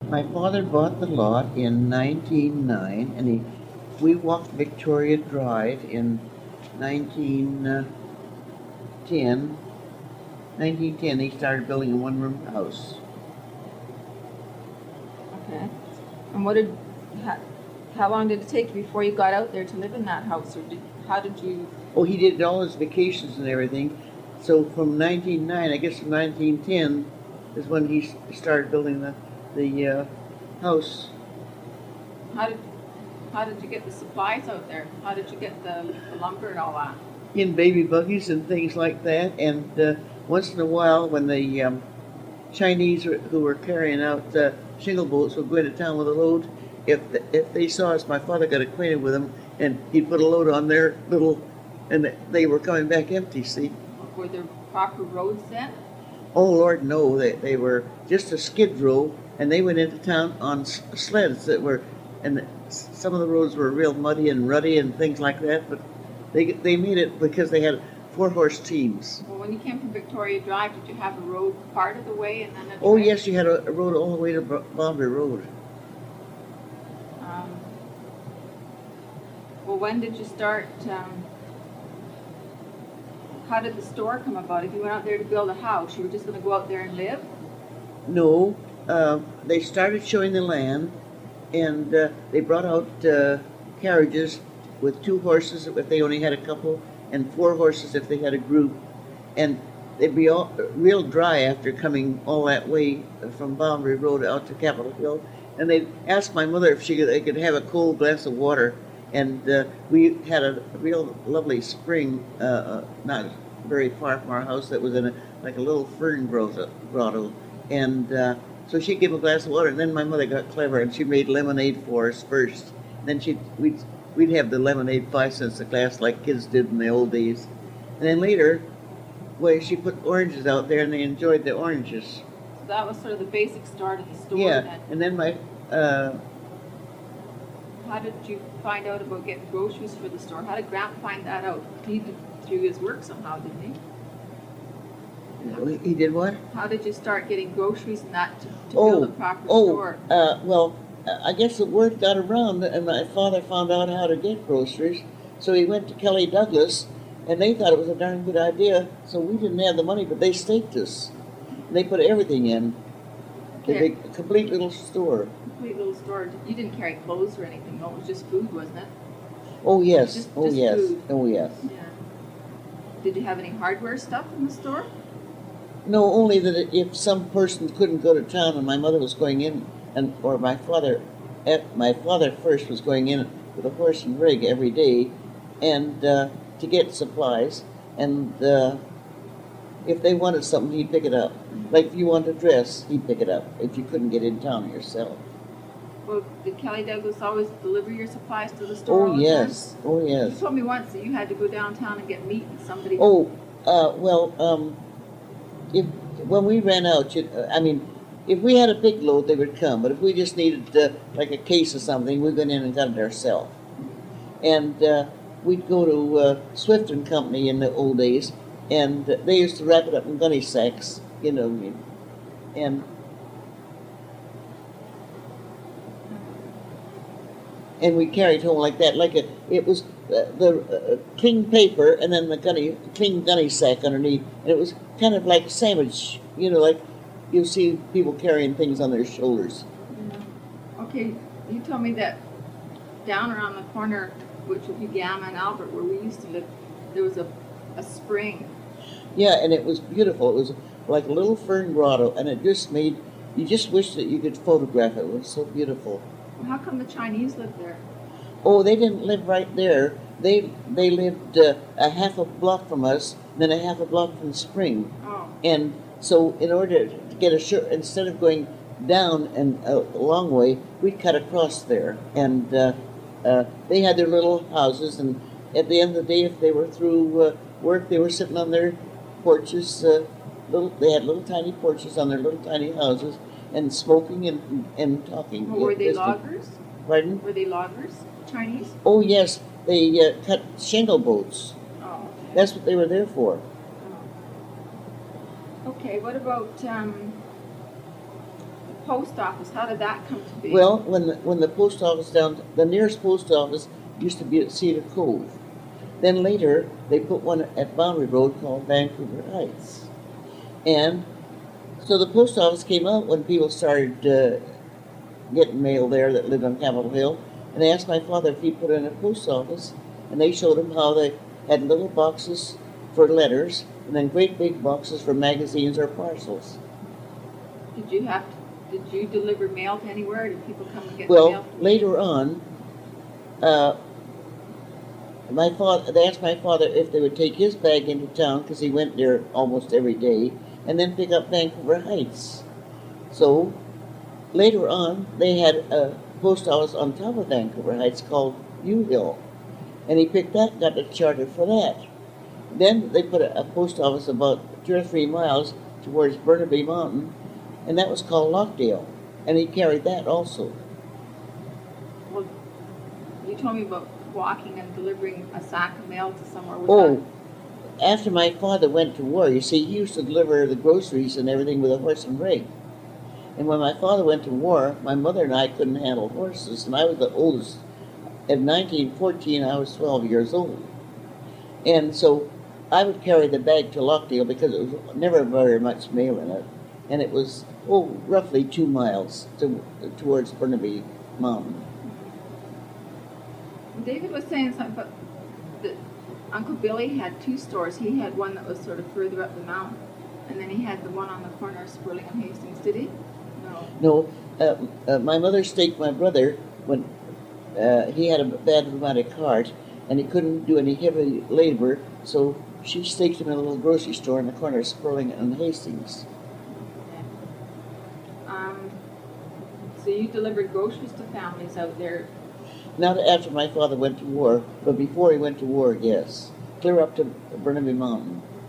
My father bought the lot in 1909, and we walked Victoria Drive in 1910. 1910, they started building a one-room house. Okay. And what did, how, how long did it take you before you got out there to live in that house, or how did you? Oh, he did all his vacations and everything. So from 1909, I guess from 1910 is when he started building the house. How did how did you get the supplies out there? How did you get the lumber and all that? In baby buggies and things like that. And once in a while, when the Chinese who were carrying out shingle boats would go into town with a load, if they saw us, my father got acquainted with them, and he'd put a load on their little, and they were coming back empty. See? Were there proper roads then? Oh Lord, no! They were just a skid row, and they went into town on sleds that were, and some of the roads were real muddy and ruddy and things like that. But they made it because they had 4-horse teams. Well, when you came from Victoria Drive, did you have a road part of the way and then a Oh yes, you had a road all the way to Boundary Road. Um, well, when did you start? How did the store come about? If you went out there to build a house, you were just going to go out there and live? No, they started showing the land, and they brought out carriages with 2 horses if they only had a couple, and 4 horses if they had a group, and they'd be all real dry after coming all that way from Boundary Road out to Capitol Hill, and they'd ask my mother if they could have a cold glass of water, and we had a real lovely spring, not very far from our house, that was in like a little fern grotto, and so she'd give a glass of water, and then my mother got clever, and she made lemonade for us first. Then we'd have the lemonade 5 cents a glass like kids did in the old days, and then later, well, she put oranges out there, and they enjoyed the oranges. So that was sort of the basic start of the store. Yeah, then. and then my. How did you find out about getting groceries for the store? How did Grant find that out? He did through his work somehow, didn't he? He did what? How did you start getting groceries and that to build a proper store? Well, I guess the word got around, and my father found out how to get groceries, so he went to Kelly Douglas, and they thought it was a darn good idea. So we didn't have the money, but they staked us. They put everything in. Okay. A complete little store. Complete little store. You didn't carry clothes or anything. No, it was just food, wasn't it? Oh yes. Just yes. Food. Oh yes. Yeah. Did you have any hardware stuff in the store? No, only that if some person couldn't go to town and my mother was going in, or my father first was going in with a horse and rig every day, and to get supplies, and if they wanted something, he'd pick it up. Like if you wanted a dress, he'd pick it up if you couldn't get in town yourself. Well, did Kelly Douglas always deliver your supplies to the store? Oh yes, oh yes. You told me once that you had to go downtown and get meat and somebody. Oh, if when we ran out, if we had a big load, they would come. But if we just needed like a case of something, we went in and got it ourselves. And we'd go to Swift and Company in the old days, and they used to wrap it up in gunny sacks, and we carried home like that, it was the clean paper and then the clean gunny sack underneath, and it was kind of like a sandwich, like you see people carrying things on their shoulders. Yeah. Okay, you told me that down around the corner, which would be Gamma and Albert, where we used to live, there was a spring. Yeah, and it was beautiful. It was like a little fern grotto, and it just made, you just wish that you could photograph it. It was so beautiful. Well, how come the Chinese lived there? Oh, they didn't live right there. They lived a half a block from us, then a half a block from the spring. Oh. And so in order to get instead of going down and a long way, we cut across there. And they had their little houses, and at the end of the day, if they were through work, they were sitting on their porches. They had little tiny porches on their little tiny houses, and smoking and talking. Well, were they loggers? Pardon? Were they loggers, Chinese? Oh yes, they cut shingle boats. Oh. Okay. That's what they were there for. Oh. Okay. What about post office, how did that come to be? Well, when the post office the nearest post office used to be at Cedar Cove. Then later, they put one at Boundary Road called Vancouver Heights. And so the post office came out when people started getting mail there that lived on Capitol Hill. And they asked my father if he'd put in a post office. And they showed him how they had little boxes for letters and then great big boxes for magazines or parcels. Did you deliver mail to anywhere? Did people come and get Well, mail? later on, they asked my father if they would take his bag into town because he went there almost every day, and then pick up Vancouver Heights. So later on, they had a post office on top of Vancouver Heights called U Hill, and he picked that, got a charter for that. Then they put a post office about 2 or 3 miles towards Burnaby Mountain, and that was called Lockdale, and he carried that also. Well, you told me about walking and delivering a sack of mail to somewhere. Oh, after my father went to war, you see, he used to deliver the groceries and everything with a horse and rig. And when my father went to war, my mother and I couldn't handle horses, and I was the oldest. In 1914, I was 12 years old. And so I would carry the bag to Lockdale because it was never very much mail in it. And it was, roughly 2 miles towards Burnaby Mountain. David was saying something about that Uncle Billy had 2 stores. He had one that was sort of further up the mountain, and then he had the one on the corner of Sperling and Hastings. Did he? No. No, my mother staked my brother when he had a bad rheumatic heart, and he couldn't do any heavy labor, so she staked him in a little grocery store in the corner of Sperling and Hastings. So you delivered groceries to families out there? Not after my father went to war, but before he went to war, yes. Clear up to Burnaby Mountain.